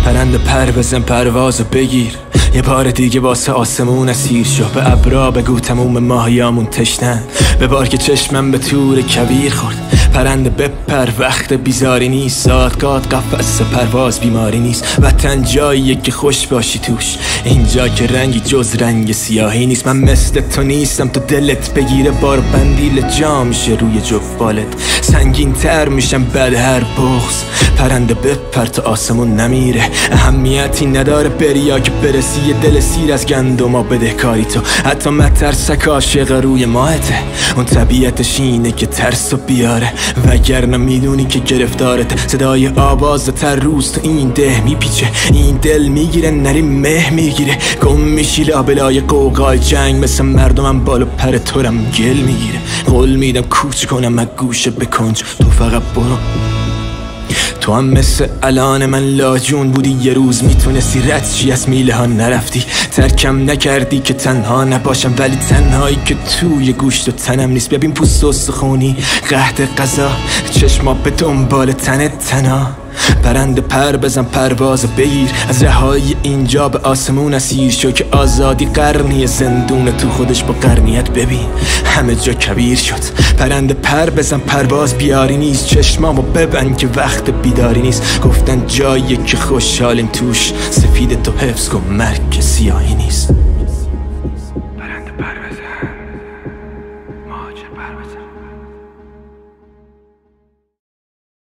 پرنده پر بزن پروازو بگیر، یه بار دیگه واسه آسمون اسیر شو. به ابرا بگو تموم ماهیامون تشنن، به بار که چشمم به تور کویر خورد. پرنده بپر وقت بیزاری نیست، ساعتگات قفس پرواز بیماری نیست. وطن جاییه که خوش باشی توش، اینجا که رنگی جز رنگ سیاهی نیست. من مثل تو نیستم تو دلت بگیره بار بندیل جا میشه روی جفالت، سنگین تر میشم بعد هر بغض. پرنده بپر تا آسمون نمیره، اهمیتی نداره بری یا که برسی. یه دل سیر از گندما بدهکاری تو، حتی مترسک عاشق روی ماهته. اون طبیعتش اینه که ترسو بیاره، وگرنه میدونی که گرفتارته. صدای آواز تر روز تو این ده میپیچه، این دل میگیره نری مه میگیره. گم میشی لابلای قوقای جنگ، مثل مردمم بالا پر تورم گل میگیره. قول میدم کوچ کنم از گوشه بکنج، تو فقط برو. تو هم مثل الان من لاجون بودی، یه روز میتونستی رد چی از میله ها نرفتی. ترکم نکردی که تنها نباشم، ولی تنهایی که توی گوشت و تنم نیست. ببین پوست و سخونی قحط غذا، چشما به دنبال تنها. پرنده پر بزن پرواز بگیر، از رهایی اینجا به آسمون اسیر شو. که آزادی قرنی زندون تو خودش با قرنیت ببین همه جا کبیر شد. پرنده پر بزن پرواز بیاری نیست، چشمامو ببند که وقت بیداری نیست. گفتن جایی که خوشحالیم توش، سفید تو حفظ کن مرگ سیاهی نیست.